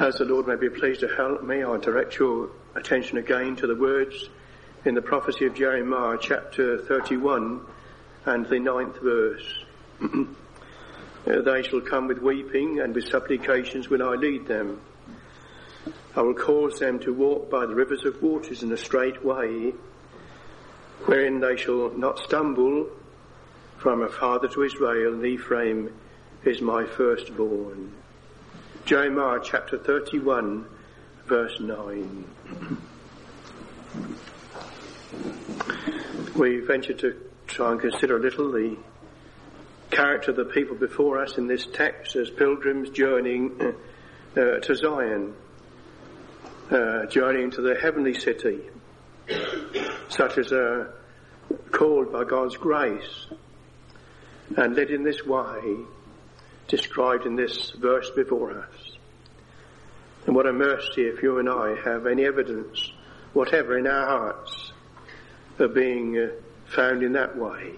As the Lord may be pleased to help me, I direct your attention again to the words in the prophecy of Jeremiah chapter 31 and the 9th verse. They shall come with weeping, and with supplications will I lead them. I will cause them to walk by the rivers of waters in a straight way, wherein they shall not stumble. For I am a father to Israel, and Ephraim is my firstborn. Jeremiah chapter 31 verse 9. We venture to try and consider a little the character of the people before us in this text as pilgrims journeying to Zion, journeying to the heavenly city, such as are called by God's grace and led in this way, described in this verse before us. And what a mercy if you and I have any evidence whatever in our hearts of being found in that way.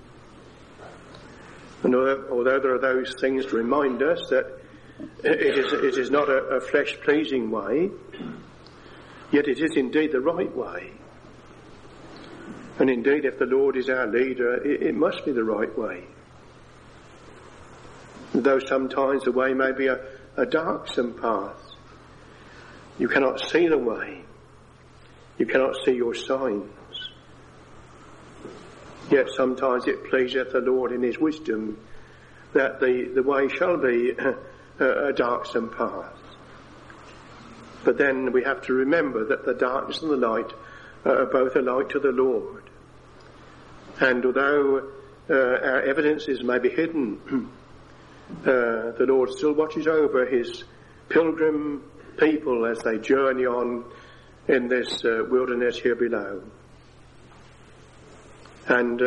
And although there are those things to remind us that it is not a flesh-pleasing way, yet it is indeed the right way. And indeed, if the Lord is our leader, it must be the right way. Though sometimes the way may be a darksome path. You cannot see the way. You cannot see your signs. Yet sometimes it pleaseth the Lord in his wisdom that the way shall be a darksome path. But then we have to remember that the darkness and the light are both alike to the Lord. And although our evidences may be hidden, the Lord still watches over his pilgrim people as they journey on in this wilderness here below. And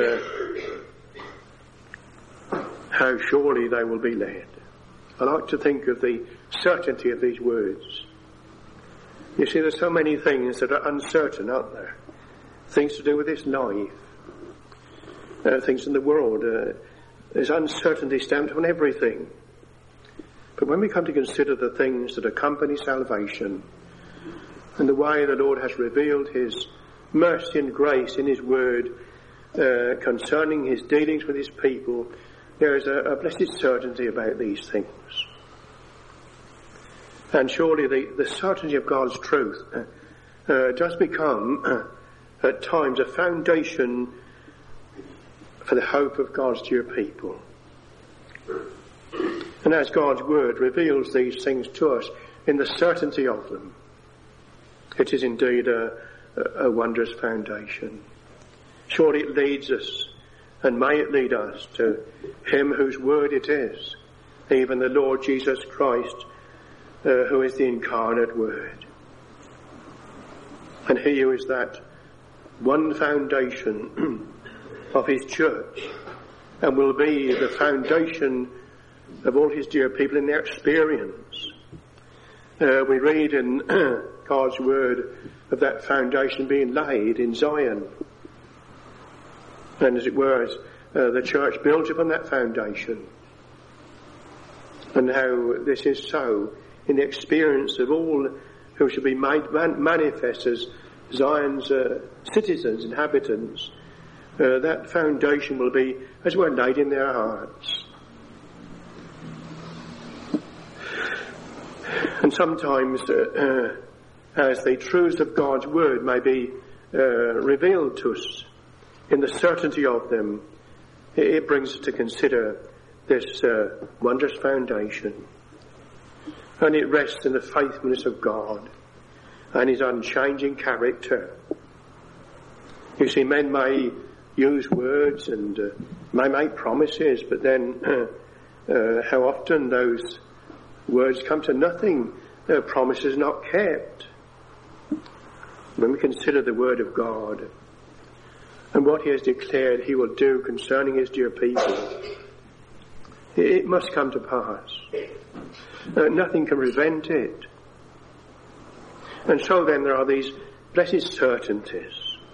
how surely they will be led. I like to think of the certainty of these words. You see, there's so many things that are uncertain, aren't there? Things to do with this life, things in the world. There's uncertainty stamped on everything. But when we come to consider the things that accompany salvation and the way the Lord has revealed his mercy and grace in his word concerning his dealings with his people, there is a blessed certainty about these things. And surely the certainty of God's truth does become at times a foundation for the hope of God's dear people. And as God's word reveals these things to us in the certainty of them, it is indeed a wondrous foundation. Surely it leads us, and may it lead us to him whose word it is, even the Lord Jesus Christ, who is the incarnate word. And he who is that one foundation of his church, and will be the foundation of all his dear people in their experience. We read in God's word of that foundation being laid in Zion. And as it were, as the church built upon that foundation. And how this is so in the experience of all who shall be made manifest as Zion's citizens, inhabitants. That foundation will be, as it were, laid in their hearts. And sometimes, as the truths of God's word may be revealed to us in the certainty of them, it brings us to consider this wondrous foundation. And it rests in the faithfulness of God and his unchanging character. You see, men may use words and may make promises, but then how often those words come to nothing, their promises not kept. When we consider the word of God and what he has declared he will do concerning his dear people, it must come to pass. Nothing can prevent it. And so then there are these blessed certainties.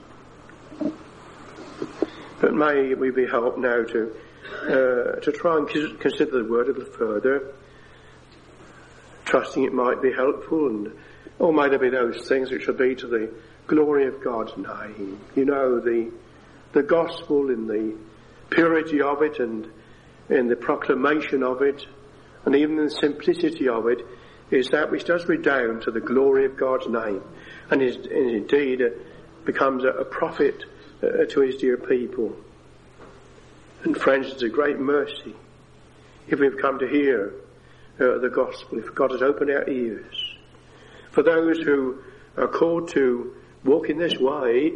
But may we be helped now to try and consider the word a little further, trusting it might be helpful, or might there be those things which will be to the glory of God's name. You know, the gospel in the purity of it and in the proclamation of it, and even in the simplicity of it, is that which does redound to the glory of God's name, and indeed becomes a profit to his dear people. And friends, it's a great mercy if we've come to hear the gospel, if God has opened our ears. For those who are called to walk in this way,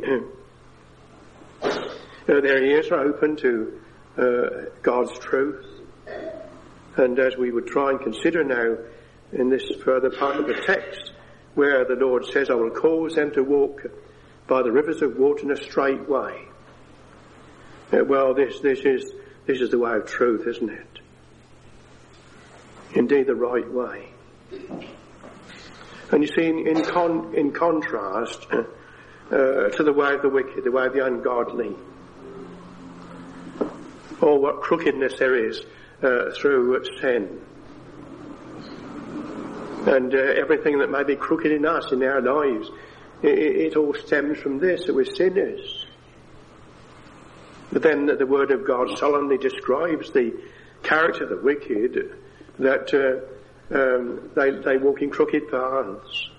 their ears are open to God's truth. And as we would try and consider now in this further part of the text, where the Lord says, I will cause them to walk by the rivers of water in a straight way. Well, this is the way of truth, isn't it? Indeed, the right way. And you see, in contrast to the way of the wicked, the way of the ungodly, or what crookedness there is through sin, and everything that may be crooked in us, in our lives, it all stems from this, that we're sinners. But then the Word of God solemnly describes the character of the wicked, that they walk in crooked paths.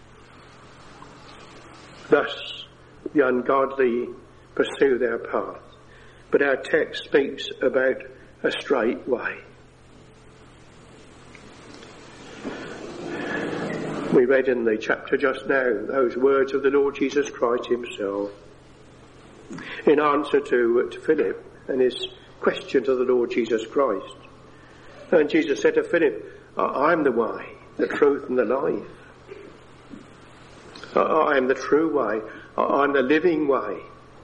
Thus the ungodly pursue their path. But our text speaks about a straight way. We read in the chapter just now those words of the Lord Jesus Christ himself in answer to Philip and his question to the Lord Jesus Christ. And Jesus said to Philip, I am the way, the truth and the life. I am the true way. I am the living way.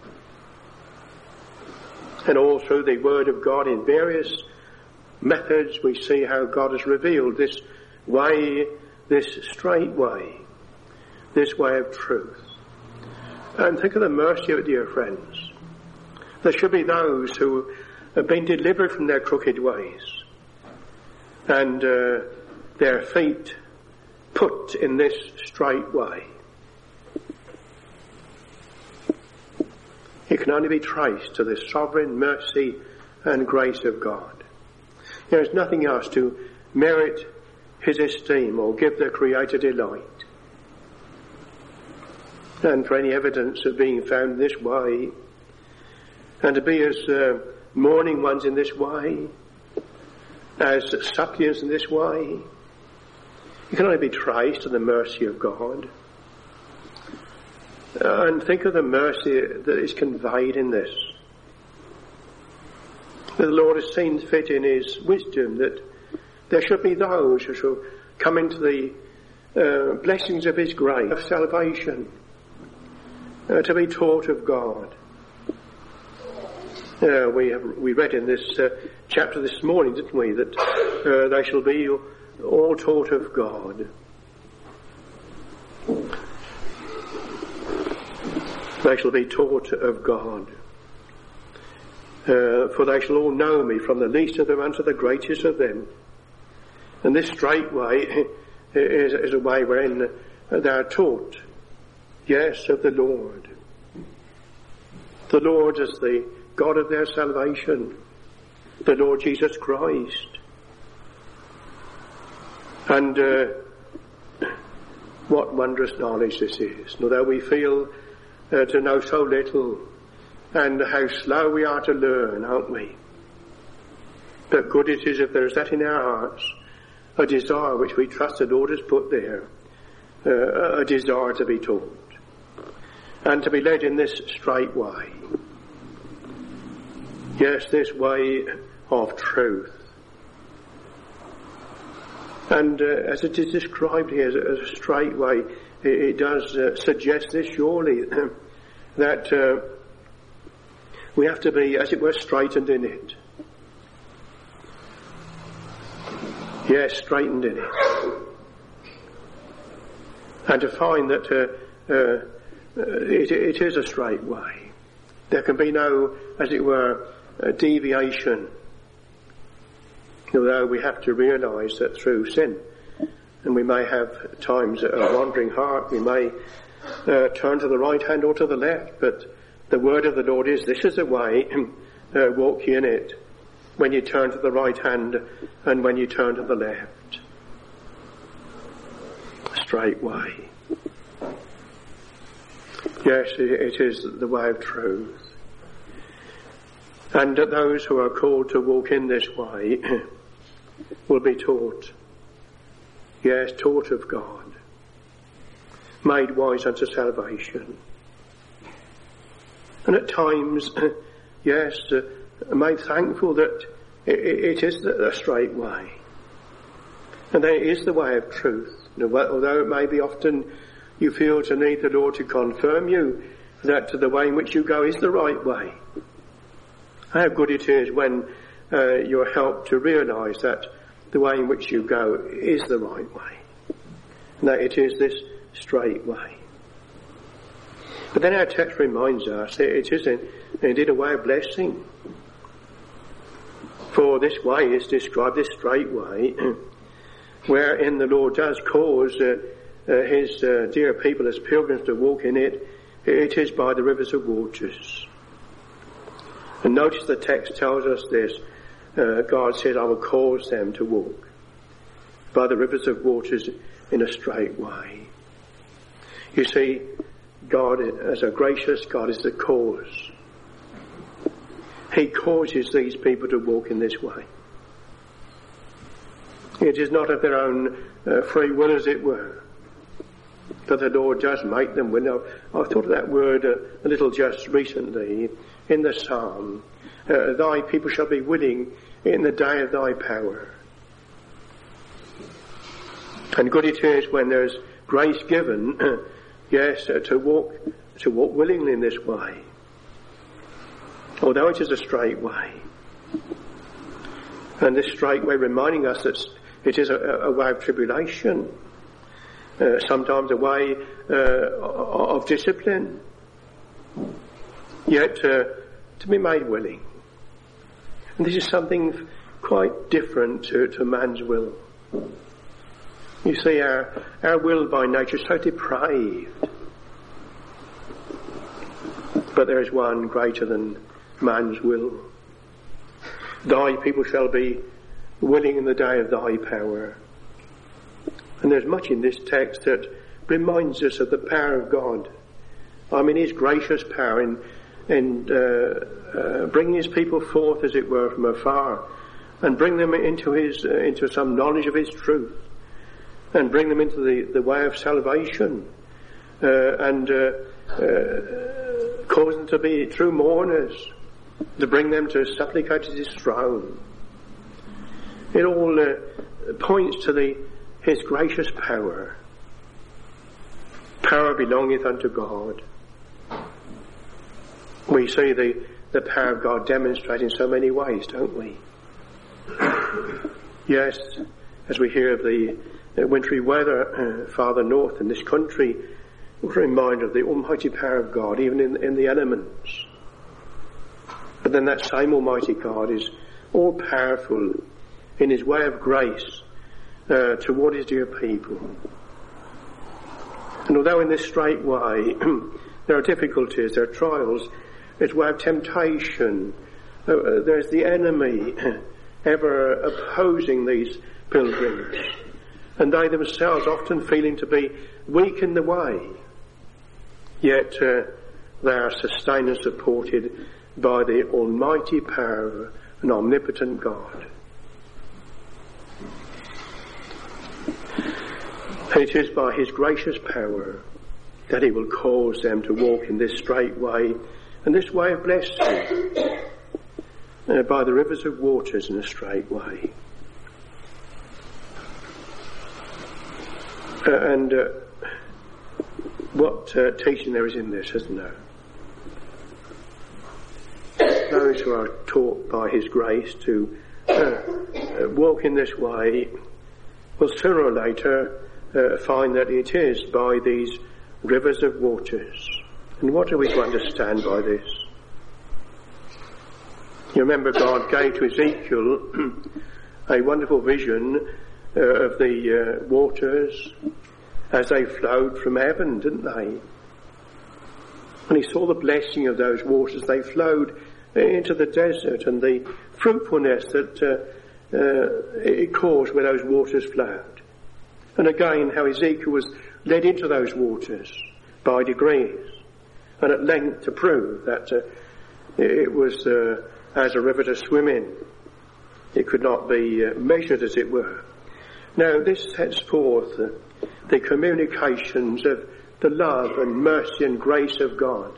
And all through the Word of God in various methods we see how God has revealed this way, this straight way, this way of truth. And think of the mercy of it, dear friends. There should be those who have been delivered from their crooked ways and their feet put in this straight way. It can only be traced to the sovereign mercy and grace of God. There is nothing else to merit his esteem or give the Creator delight. And for any evidence of being found this way, and to be as mourning ones in this way, as suppliants in this way, it can only be traced to the mercy of God. And think of the mercy that is conveyed in this. The Lord has seen fit in his wisdom that there should be those who shall come into the blessings of his grace, of salvation, to be taught of God. We read in this chapter this morning, didn't we, that they shall be all taught of God. They shall be taught of God. For they shall all know me, from the least of them unto the greatest of them. And this straight way is a way wherein they are taught, yes, of the Lord. The Lord is the God of their salvation, the Lord Jesus Christ. And what wondrous knowledge this is. Although we feel to know so little, and how slow we are to learn, aren't we? But good it is if there is that in our hearts, a desire which we trust the Lord has put there, a desire to be taught, and to be led in this straight way. Yes, this way of truth. And as it is described here as a straight way, it does suggest this surely, that we have to be, as it were, straightened in it. Yes, straightened in it. And to find that it is a straight way. There can be no, as it were, deviation. Although we have to realise that through sin, And we may have times a wandering heart. We may turn to the right hand or to the left. But the word of the Lord is, this is the way, walk ye in it. When you turn to the right hand and when you turn to the left. A straight way. Yes, it is the way of truth. And those who are called to walk in this way will be taught. Yes, taught of God. Made wise unto salvation. And at times, yes, made thankful that it is the straight way. And that it is the way of truth. Although it may be often you feel to need the Lord to confirm you that the way in which you go is the right way. How good it is when you're helped to realise that the way in which you go is the right way. And that it is this straight way. But then our text reminds us that it is indeed a way of blessing. For this way is described, this straight way, wherein the Lord does cause his dear people as pilgrims to walk in it. It is by the rivers of waters. And notice the text tells us this. God says, I will cause them to walk by the rivers of waters in a straight way. You see, God, as a gracious God, is the cause. He causes these people to walk in this way. It is not of their own free will, as it were, but the Lord does make them willing. I've thought of that word a little just recently in the Psalm. Thy people shall be willing in the day of thy power. And good it is when there's grace given, yes, to walk willingly in this way. Although it is a straight way. And this straight way reminding us that it is a way of tribulation. Sometimes a way of discipline. Yet to be made willing. And this is something quite different to man's will. You see, our will by nature is so depraved. But there is one greater than man's will. Thy people shall be willing in the day of thy power. And there's much in this text that reminds us of the power of God. I mean, his gracious power in bringing his people forth, as it were, from afar, and bring them into some knowledge of his truth, and bring them into the way of salvation, and cause them to be true mourners, to bring them to supplicate at his throne. It all points to his gracious power. Power belongeth unto God. We see the power of God demonstrated in so many ways, don't we? Yes, as we hear of the wintry weather farther north in this country, we're reminded of the almighty power of God, even in the elements. But then that same almighty God is all powerful in his way of grace toward his dear people. And although in this straight way there are difficulties, there are trials, it's a way of temptation. There's the enemy ever opposing these pilgrims, and they themselves often feeling to be weak in the way, yet they are sustained and supported by the almighty power of an omnipotent God. It is by his gracious power that he will cause them to walk in this straight way, and this way of blessing, by the rivers of waters in a straight way. And what teaching there is in this, isn't there? Those who are taught by his grace to walk in this way will sooner or later find that it is by these rivers of waters. And what are we to understand by this? You remember God gave to Ezekiel a wonderful vision of the waters as they flowed from heaven, didn't they? And he saw the blessing of those waters. They flowed into the desert, and the fruitfulness that it caused where those waters flowed. And again, how Ezekiel was led into those waters by degrees, and at length to prove that it was as a river to swim in. It could not be measured, as it were. Now, this sets forth the communications of the love and mercy and grace of God.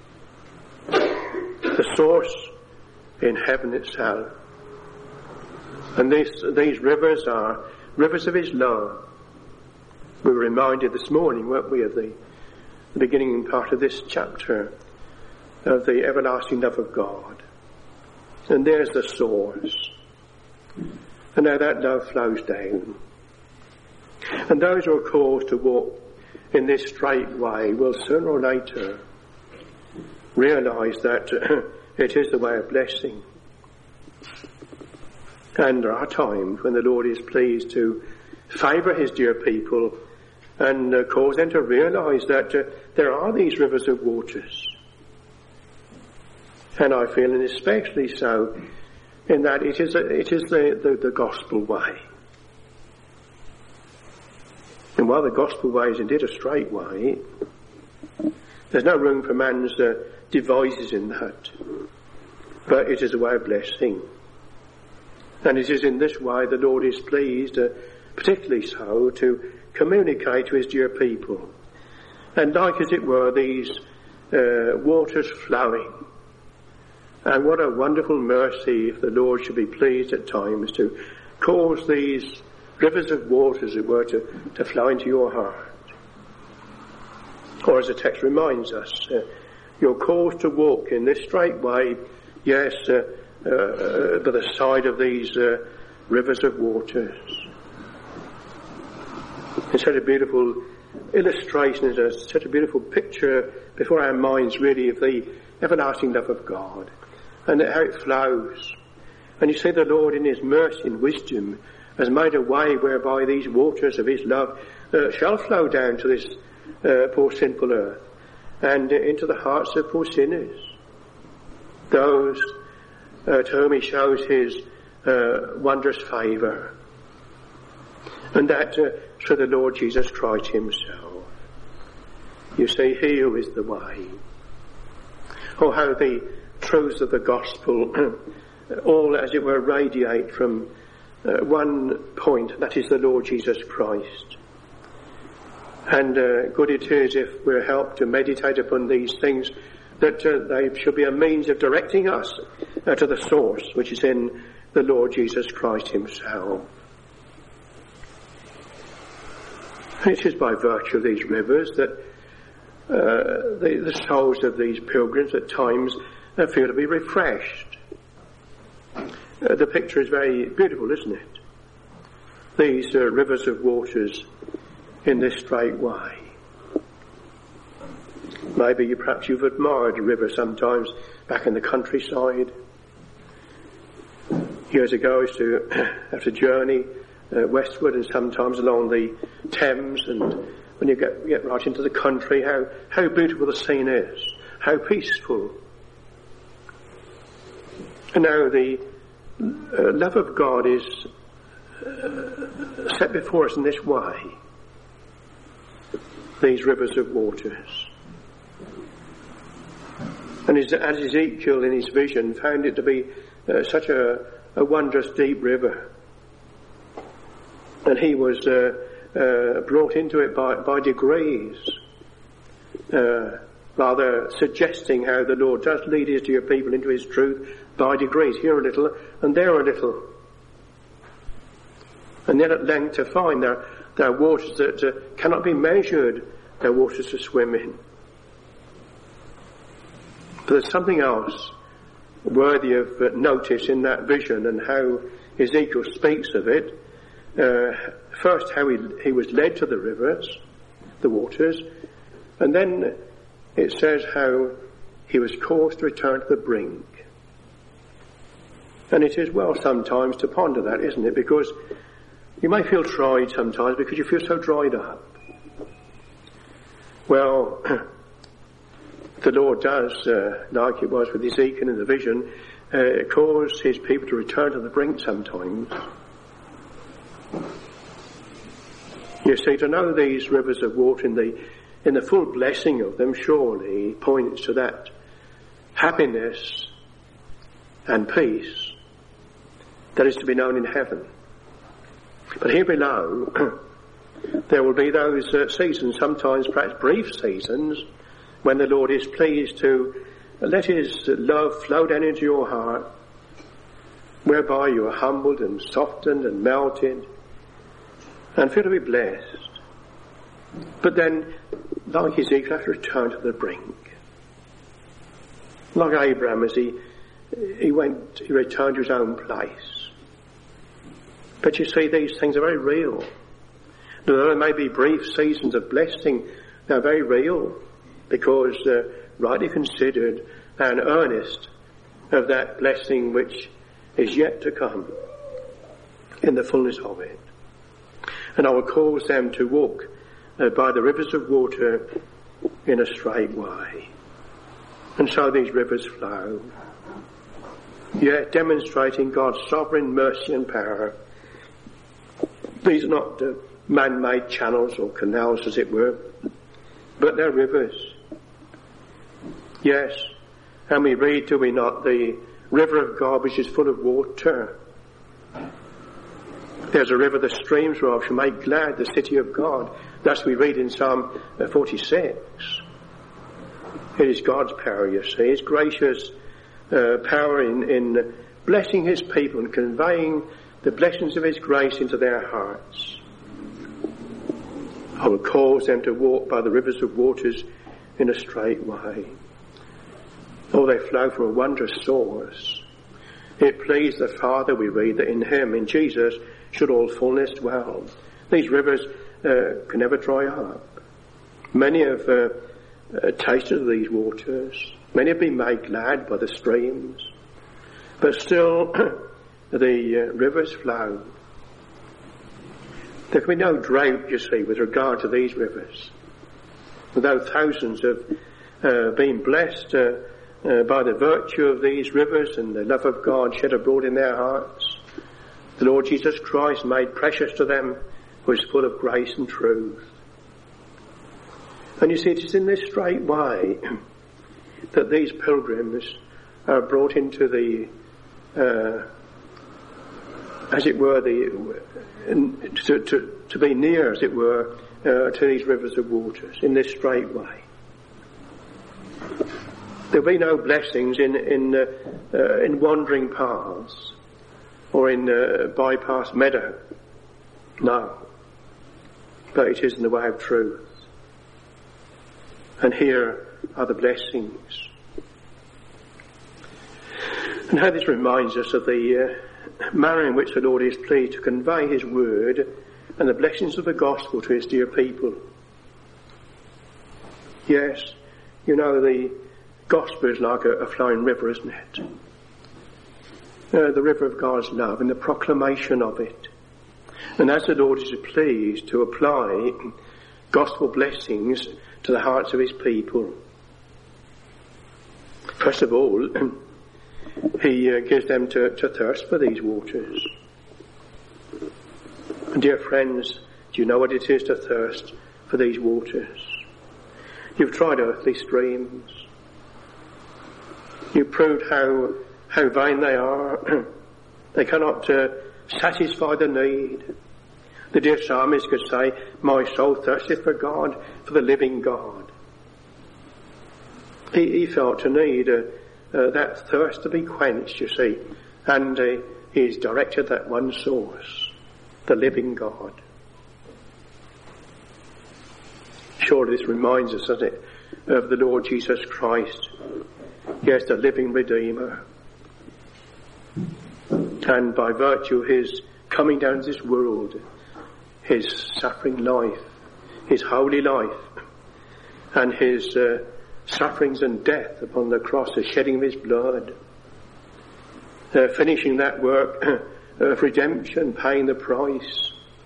The source in heaven itself. And these rivers are rivers of his love. We were reminded this morning, weren't we, of the beginning part of this chapter, of the everlasting love of God. And there's the source. And now that love flows down. And those who are called to walk in this straight way will sooner or later realise that it is the way of blessing. And there are times when the Lord is pleased to favour his dear people and cause them to realise that there are these rivers of waters. And I feel, and especially so, in that it is the gospel way. And while the gospel way is indeed a straight way, there's no room for man's devices in that. But it is a way of blessing. And it is in this way the Lord is pleased, particularly so, to communicate to his dear people. And like as it were, these waters flowing. And what a wonderful mercy if the Lord should be pleased at times to cause these rivers of water, as it were, to flow into your heart. Or as the text reminds us, you're called to walk in this straight way, yes, by the side of these rivers of waters. It's such a beautiful illustration, it's such a beautiful picture before our minds, really, of the everlasting love of God and how it flows. And you see the Lord in his mercy and wisdom has made a way whereby these waters of his love shall flow down to this poor sinful earth and into the hearts of poor sinners, those to whom he shows his wondrous favour, and that through the Lord Jesus Christ himself. You see, he who is the way. Oh, how the truths of the gospel all, as it were, radiate from one point, that is the Lord Jesus Christ. And good it is if we're helped to meditate upon these things, that they should be a means of directing us to the source, which is in the Lord Jesus Christ himself. It is by virtue of these rivers that the souls of these pilgrims at times feel to be refreshed. The picture is very beautiful, isn't it? These rivers of waters in this straight way. Maybe perhaps you've admired a river sometimes back in the countryside. Years ago I used to have to journey westward and sometimes along the Thames, and when you get right into the country, how beautiful the scene is, how peaceful. And now the love of God is set before us in this way, these rivers of waters. And as Ezekiel in his vision found it to be such a wondrous deep river, and he was brought into it by degrees, rather suggesting how the Lord does lead his dear people into his truth by degrees, here a little and there a little. And then at length to find there are waters that cannot be measured, they're waters to swim in. But there's something else worthy of notice in that vision and how Ezekiel speaks of it. First, how he was led to the rivers, the waters, and then it says how he was caused to return to the brink. And it is well sometimes to ponder that, isn't it? Because You may feel tried sometimes because you feel so dried up. Well, the Lord does, like it was with Ezekiel in the vision, cause his people to return to the brink sometimes. You see, to know these rivers of water in the full blessing of them surely points to that happiness and peace that is to be known in heaven. But here below, there will be those seasons, sometimes perhaps brief seasons, when the Lord is pleased to let his love flow down into your heart, whereby you are humbled and softened and melted and feel to be blessed. But then, like Ezekiel, have to return to the brink. Like Abraham, as he returned to his own place. But you see, these things are very real. Though there may be brief seasons of blessing, they're very real, because rightly considered and earnest of that blessing which is yet to come in the fullness of it. And I will cause them to walk by the rivers of water in a straight way. And so these rivers flow, yet demonstrating God's sovereign mercy and power. These are not man-made channels or canals, as it were, but they're rivers. Yes, and we read, do we not, the river of God which is full of water. There's a river that streams whereof shall make glad the city of God. Thus we read in Psalm 46. It is God's power, you see, his gracious power in blessing his people and conveying the blessings of his grace into their hearts. I will cause them to walk by the rivers of waters in a straight way. Oh, they flow from a wondrous source. It pleased the Father, we read, that in him, in Jesus, should all fullness dwell. These rivers can never dry up. Many have tasted of these waters. Many have been made glad by the streams. But still, the rivers flow. There can be no drought, you see, with regard to these rivers. Though thousands have been blessed by the virtue of these rivers and the love of God shed abroad in their hearts, the Lord Jesus Christ, made precious to them, was full of grace and truth. And you see, it is in this straight way that these pilgrims are brought into the, as it were, to be near, as it were, to these rivers of waters, in this straight way. There'll be no blessings in wandering paths or in bypass meadow. No. But it is in the way of truth. And here are the blessings. And how this reminds us of the manner in which the Lord is pleased to convey his word and the blessings of the gospel to his dear people. Yes, you know, the gospel is like a flowing river, isn't it? The river of God's love and the proclamation of it. And as the Lord is pleased to apply gospel blessings to the hearts of his people, first of all, he gives them to thirst for these waters. And dear friends, do you know what it is to thirst for these waters? You've tried earthly streams. You've proved how vain they are. They cannot satisfy the need. The dear psalmist could say, my soul thirsteth for God, for the living God. He felt a need, that thirst to be quenched, you see, and he's directed that one source, the living God. Surely this reminds us, doesn't it, of the Lord Jesus Christ. Yes, the living Redeemer. And by virtue of his coming down to this world, his suffering life, his holy life, and his sufferings and death upon the cross, the shedding of his blood, finishing that work of redemption, paying the price,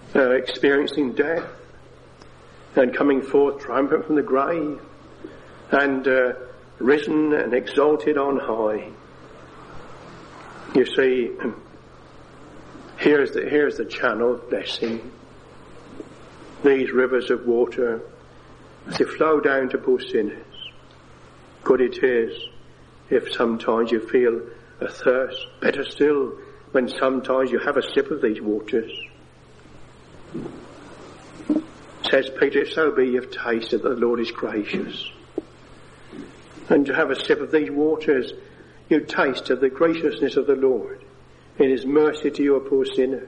experiencing death and coming forth triumphant from the grave and risen and exalted on high. You see, here's the channel of blessing. These rivers of water, as they flow down to poor sinners. Good it is if sometimes you feel a thirst. Better still when sometimes you have a sip of these waters. Says Peter, if so be you've tasted that the Lord is gracious. And to have a sip of these waters, you taste of the graciousness of the Lord in his mercy to you, a poor sinner.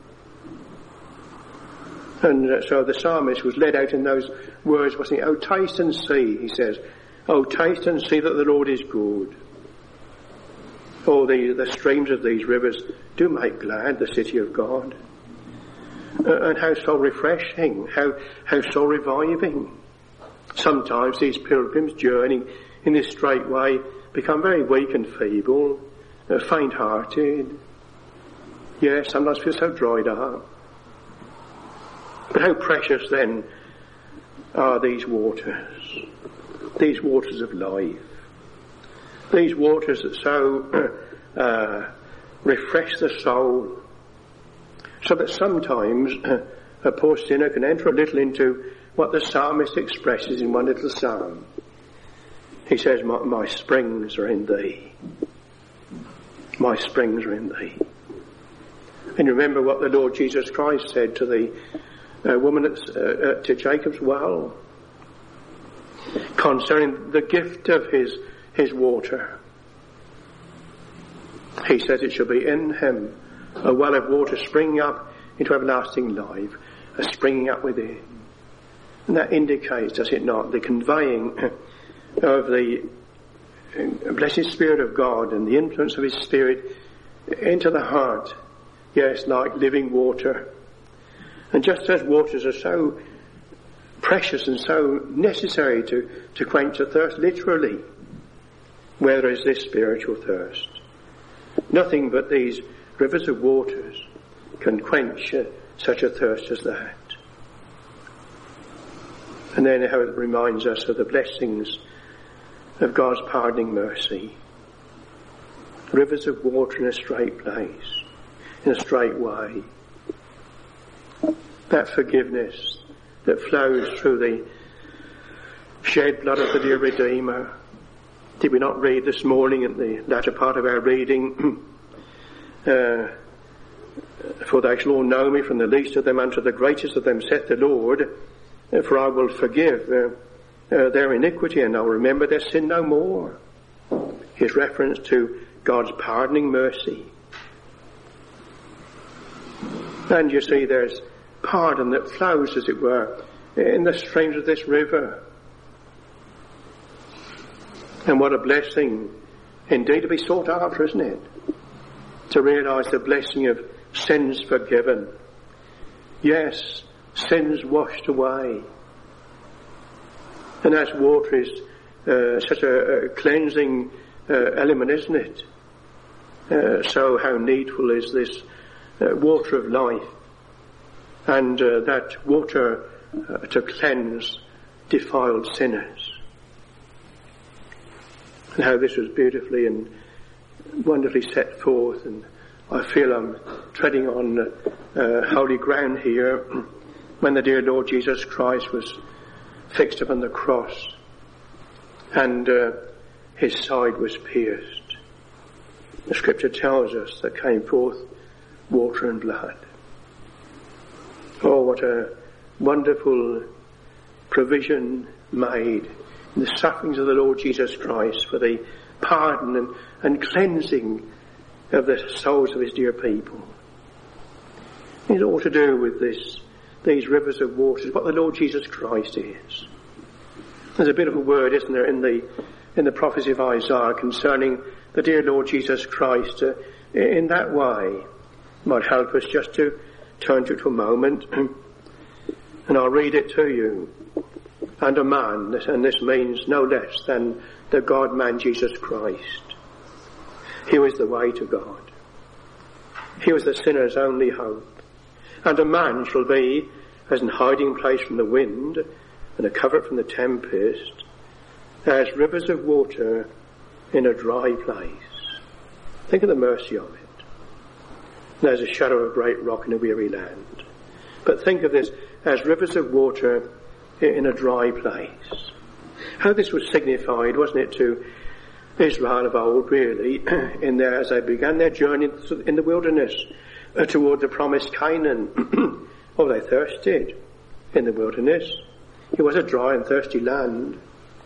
And so the psalmist was led out in those words, wasn't he? Oh, taste and see, he says. Oh, taste and see that the Lord is good. Oh, the streams of these rivers do make glad the city of God. And how so refreshing, how so reviving. Sometimes these pilgrims journeying in this straight way become very weak and feeble, faint-hearted. Yes, sometimes feel so dried up. But how precious then are these waters of life, these waters that so refresh the soul, so that sometimes a poor sinner can enter a little into what the psalmist expresses in one little psalm. He says, my springs are in thee. My springs are in thee. And remember what the Lord Jesus Christ said to the woman to Jacob's well concerning the gift of his water. He says it shall be in him a well of water springing up into everlasting life, a springing up within. And that indicates, does it not, the conveying of the blessed Spirit of God and the influence of his Spirit into the heart. Yes, like living water. And just as waters are so precious and so necessary to quench a thirst, literally, where there is this spiritual thirst, nothing but these rivers of waters can quench such a thirst as that. And then how it reminds us of the blessings of God's pardoning mercy. Rivers of water in a straight place, in a straight way. That forgiveness that flows through the shed blood of the dear Redeemer. Did we not read this morning in the latter part of our reading, for they shall all know me, from the least of them unto the greatest of them, saith the Lord, for I will forgive their iniquity, and I'll remember their sin no more. His reference to God's pardoning mercy. And you see, there's pardon that flows, as it were, in the streams of this river. And what a blessing indeed to be sought after, isn't it? To realise the blessing of sins forgiven. Yes, sins washed away. And as water is such a cleansing element, isn't it? So how needful is this water of life, and that water to cleanse defiled sinners. And how this was beautifully and wonderfully set forth, and I feel I'm treading on holy ground here when the dear Lord Jesus Christ was fixed upon the cross and his side was pierced. The scripture tells us that came forth water and blood. Oh, what a wonderful provision made in the sufferings of the Lord Jesus Christ for the pardon and cleansing of the souls of his dear people. It's all to do with these rivers of waters, what the Lord Jesus Christ is. There's a bit of a word, isn't there, in the prophecy of Isaiah concerning the dear Lord Jesus Christ in that way. It might help us just to turn to it for a moment, and I'll read it to you. And a man, and this means no less than the God-man Jesus Christ. He was the way to God. He was the sinner's only hope. And a man shall be as an hiding place from the wind, and a covert from the tempest, as rivers of water in a dry place. Think of the mercy of it. There's a shadow of a great rock in a weary land. But think of this as rivers of water in a dry place. How this was signified, wasn't it, to Israel of old, really, in there as they began their journey in the wilderness toward the promised Canaan. Oh, they thirsted in the wilderness. It was a dry and thirsty land.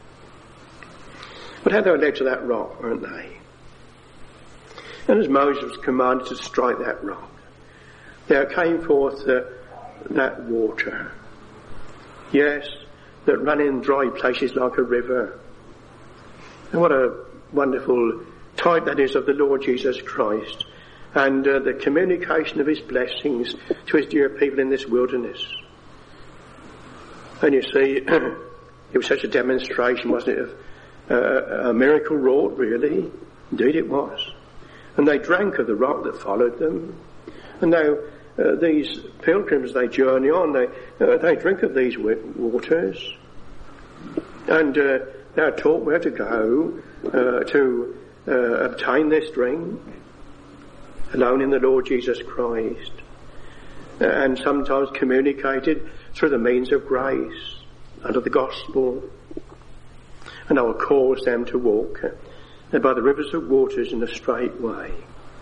But how they were led to that rock, weren't they? And as Moses was commanded to strike that rock, there came forth that water. Yes, that ran in dry places like a river. And what a wonderful type that is of the Lord Jesus Christ and the communication of his blessings to his dear people in this wilderness. And you see, it was such a demonstration, wasn't it, of a miracle wrought, really. Indeed it was. And they drank of the rock that followed them. And now these pilgrims, they journey on, they drink of these waters. And they're taught where to go to obtain this drink, alone in the Lord Jesus Christ, and sometimes communicated through the means of grace and of the gospel. And I will cause them to walk by the rivers of waters in a straight way.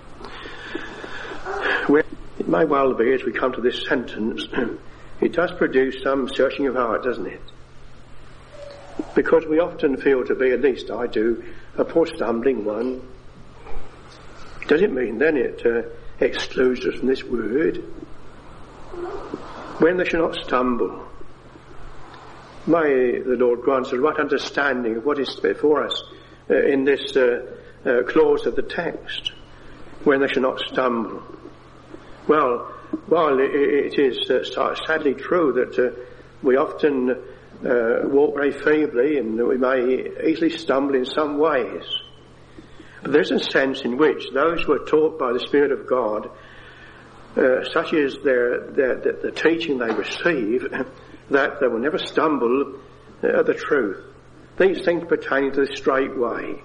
It may well be, as we come to this sentence, it does produce some searching of heart, doesn't it? Because we often feel to be, at least I do, a poor stumbling one. Does it mean then it excludes us from this word? When they shall not stumble, may the Lord grant us a right understanding of what is before us in this clause of the text. When they shall not stumble. Well, while it is sadly true that we often walk very feebly and we may easily stumble in some ways, but there's a sense in which those who are taught by the Spirit of God, such is the teaching they receive, that they will never stumble at the truth. These things pertaining to the straight way.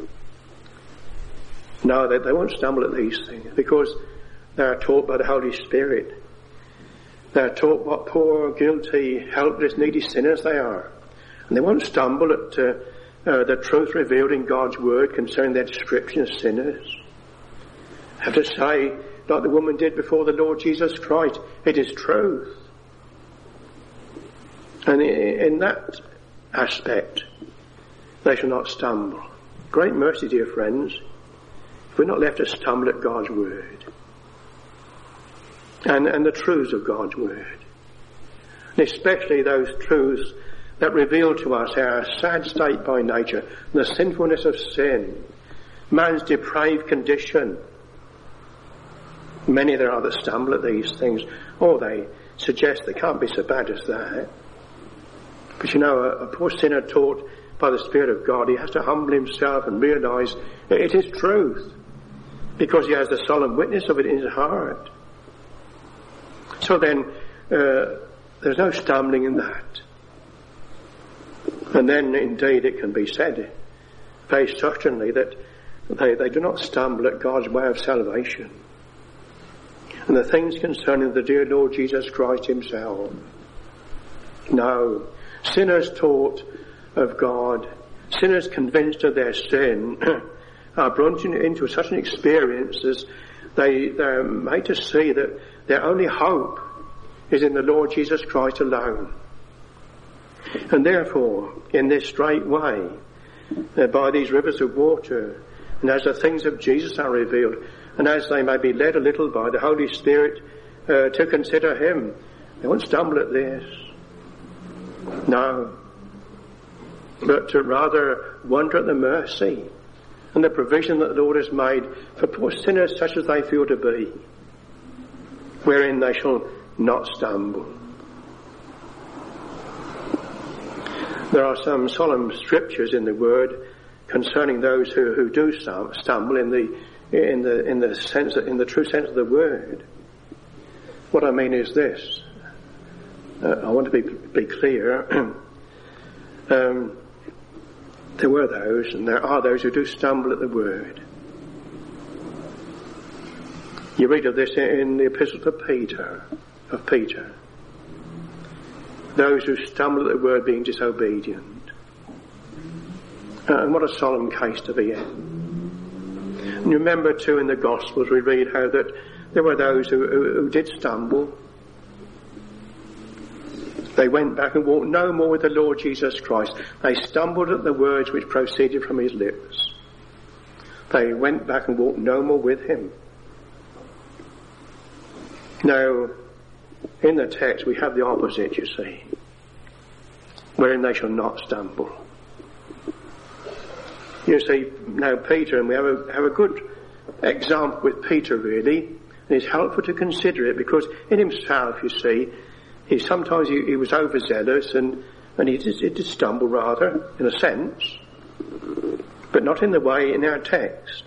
No, they won't stumble at these things because they are taught by the Holy Spirit. They are taught what poor, guilty, helpless, needy sinners they are. And they won't stumble at the truth revealed in God's Word concerning their description of sinners. I have to say, like the woman did before the Lord Jesus Christ, it is truth. And in that aspect, they shall not stumble. Great mercy, dear friends, if we're not left to stumble at God's Word and the truths of God's Word, and especially those truths that reveal to us our sad state by nature, the sinfulness of sin, man's depraved condition. Many there are that stumble at these things, or they suggest they can't be so bad as that. But you know, a poor sinner taught by the Spirit of God, he has to humble himself and realise it is truth, because he has the solemn witness of it in his heart. So then, there's no stumbling in that. And then, indeed, it can be said very certainly that they do not stumble at God's way of salvation and the things concerning the dear Lord Jesus Christ himself. No, sinners taught of God, sinners convinced of their sin, are brought into such an experience as they're made to see that their only hope is in the Lord Jesus Christ alone. And therefore, in this straight way, by these rivers of water, and as the things of Jesus are revealed, and as they may be led a little by the Holy Spirit to consider him, they won't stumble at this. No. But to rather wonder at the mercy and the provision that the Lord has made for poor sinners such as they feel to be, wherein they shall not stumble. There are some solemn scriptures in the Word concerning those who do stumble in the true sense of the word. What I mean is this. I want to be clear. There were those, and there are those who do stumble at the word. You read of this in the epistle of Peter. Those who stumble at the word being disobedient. And what a solemn case to be in. And remember too in the Gospels we read how that there were those who did stumble. They went back and walked no more with the Lord Jesus Christ. They stumbled at the words which proceeded from his lips. They went back and walked no more with him. Now, in the text we have the opposite, you see. Wherein they shall not stumble. You see, now Peter, and we have a good example with Peter really, and it's helpful to consider it because in himself, you see, sometimes he was overzealous and he did stumble rather, in a sense, but not in the way in our text.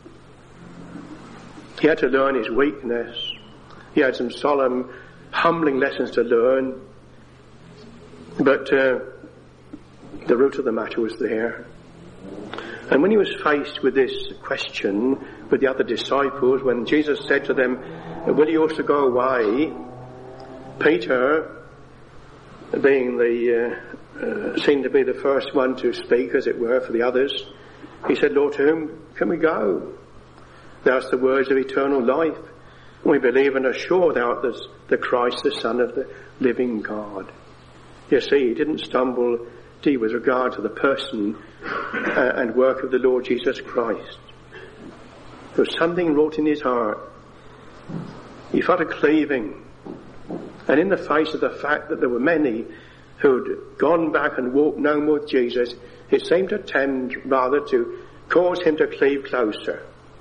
He had to learn his weakness. He had some solemn, humbling lessons to learn, but the root of the matter was there. And when he was faced with this question with the other disciples, when Jesus said to them, will you also go away? Peter, being seemed to be the first one to speak, as it were, for the others, he said, Lord, to whom can we go? Thou hast the words of eternal life. We believe and are sure thou art the Christ, the Son of the living God. You see, he didn't stumble with regard to the person and work of the Lord Jesus Christ. There was something wrought in his heart. He felt a cleaving. And in the face of the fact that there were many who'd gone back and walked no more with Jesus, it seemed to tend rather to cause him to cleave closer.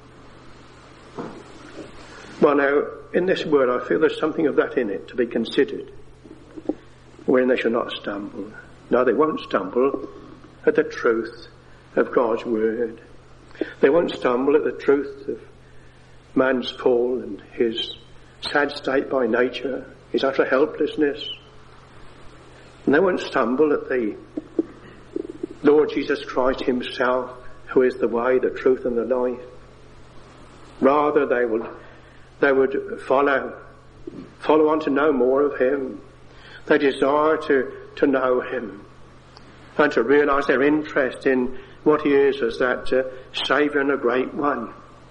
Well now, in this word I feel there's something of that in it to be considered. Wherein they shall not stumble. No, they won't stumble at the truth of God's word. They won't stumble at the truth of man's fall and his sad state by nature, his utter helplessness. And they won't stumble at the Lord Jesus Christ himself, who is the way, the truth and the life. Rather, they would follow on to know more of him. They desire to know him and to realize their interest in what he is as that Saviour and a great one.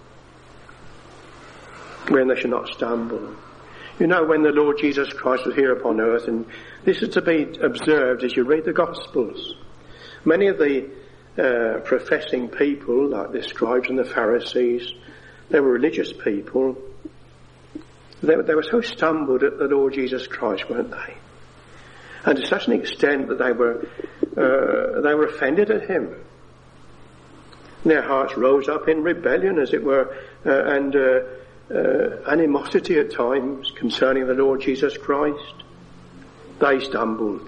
When they shall not stumble. You know, when the Lord Jesus Christ was here upon earth, and this is to be observed as you read the Gospels, many of the professing people, like the scribes and the Pharisees, they were religious people. They were so stumbled at the Lord Jesus Christ, weren't they? And to such an extent that they were offended at him. Their hearts rose up in rebellion, as it were, and animosity at times concerning the Lord Jesus Christ. They stumbled.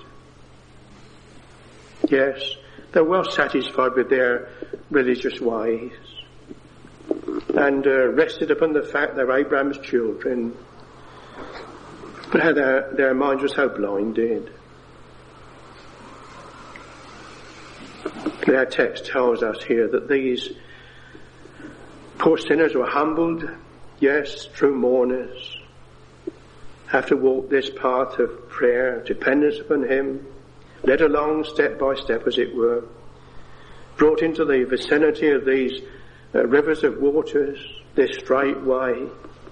Yes, they're well satisfied with their religious ways and rested upon the fact they're Abraham's children. But how their minds were so blinded. Our text tells us here that these poor sinners were humbled, yes, true mourners, have to walk this path of prayer, dependence upon him, led along step by step, as it were, brought into the vicinity of these rivers of waters, this straight way.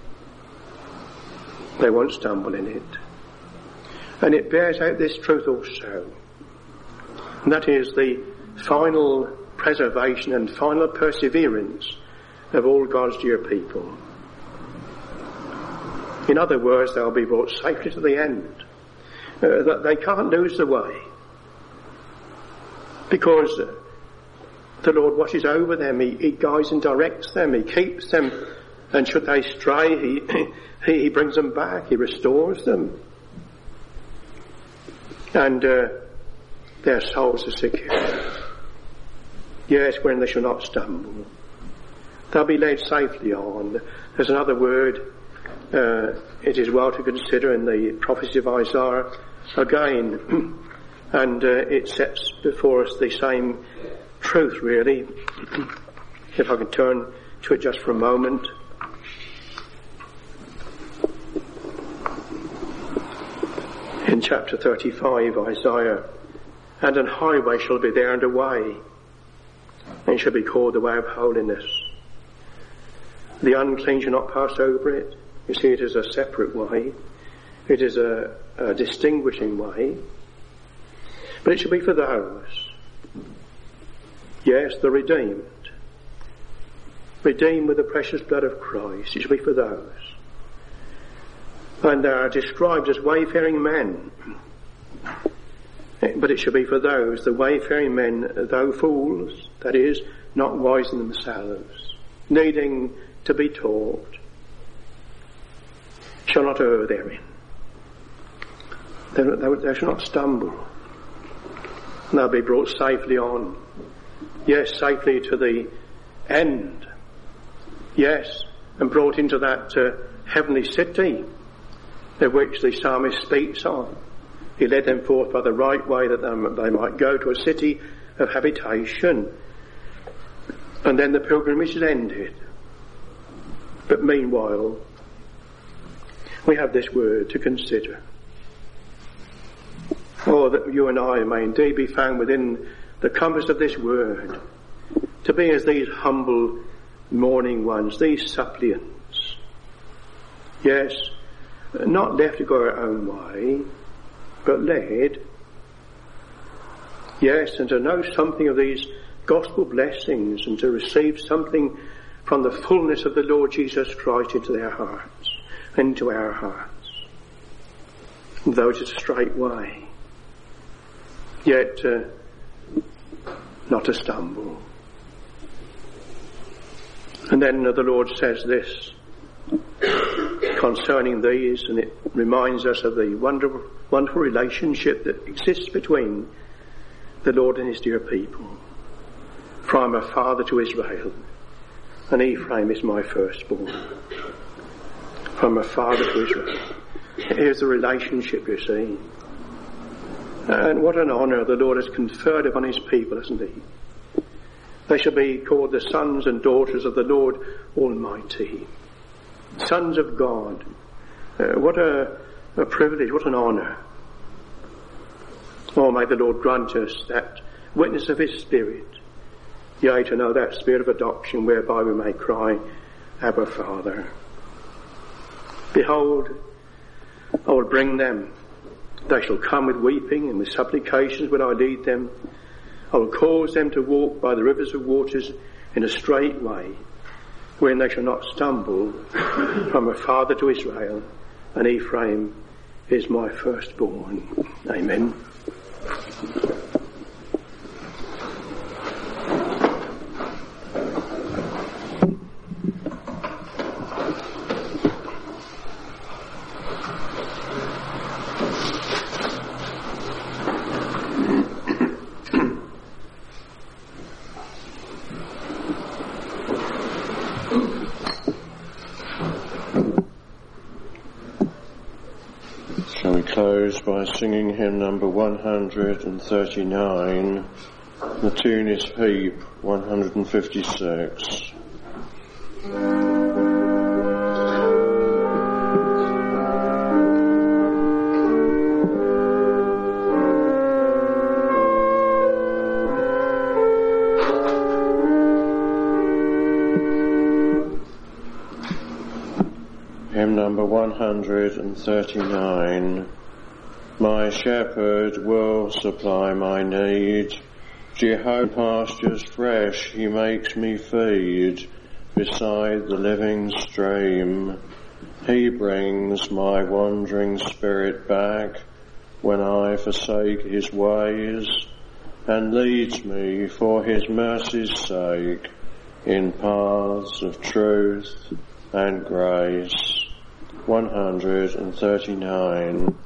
They won't stumble in it. And it bears out this truth also. And that is the final preservation and final perseverance of all God's dear people. In other words, they'll be brought safely to the end. That they can't lose the way. Because the Lord watches over them, he guides and directs them, he keeps them, and should they stray, he brings them back, he restores them. And their souls are secure. Yes, when they shall not stumble. They'll be led safely on. There's another word it is well to consider in the prophecy of Isaiah again, and it sets before us the same truth, really. If I can turn to it just for a moment. In chapter 35, Isaiah, and an highway shall be there and a way, and shall be called the way of holiness. The unclean shall not pass over it. You see, it is a separate way. It is a distinguishing way. But it shall be for those, yes, the redeemed. Redeemed with the precious blood of Christ. It shall be for those. And they are described as wayfaring men. But it shall be for those, the wayfaring men, though fools, that is, not wise in themselves, needing to be taught, shall not err therein. They shall not stumble. They'll be brought safely on. Yes, safely to the end. Yes, and brought into that heavenly city of which the psalmist speaks on. He led them forth by the right way that they might go to a city of habitation. And then the pilgrimage is ended. But meanwhile, we have this word to consider. Oh, that you and I may indeed be found within the compass of this word, to be as these humble mourning ones, these suppliants. Yes, not left to go our own way, but led. Yes, and to know something of these gospel blessings and to receive something from the fullness of the Lord Jesus Christ into their hearts, into our hearts. Though it is a straight way, yet not to stumble. And then the Lord says this concerning these, and it reminds us of the wonderful relationship that exists between the Lord and his dear people. For I am a father to Israel, and Ephraim is my firstborn. For I am a father to Israel. Here's the relationship, you see. And what an honour the Lord has conferred upon his people, hasn't he? They shall be called the sons and daughters of the Lord Almighty. Sons of God. What a privilege, what an honour. Oh, may the Lord grant us that witness of his Spirit. Yea, to know that spirit of adoption whereby we may cry, Abba, Father. Behold, I will bring them. They shall come with weeping, and with supplications will I lead them. I will cause them to walk by the rivers of waters in a straight way, wherein they shall not stumble. From a father to Israel, and Ephraim is my firstborn. Amen. By singing hymn number 139. The tune is Heap 156. Hymn number 139. My shepherd will supply my need. Jehovah pastures fresh, he makes me feed beside the living stream. He brings my wandering spirit back when I forsake his ways, and leads me for his mercy's sake in paths of truth and grace. 139.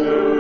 to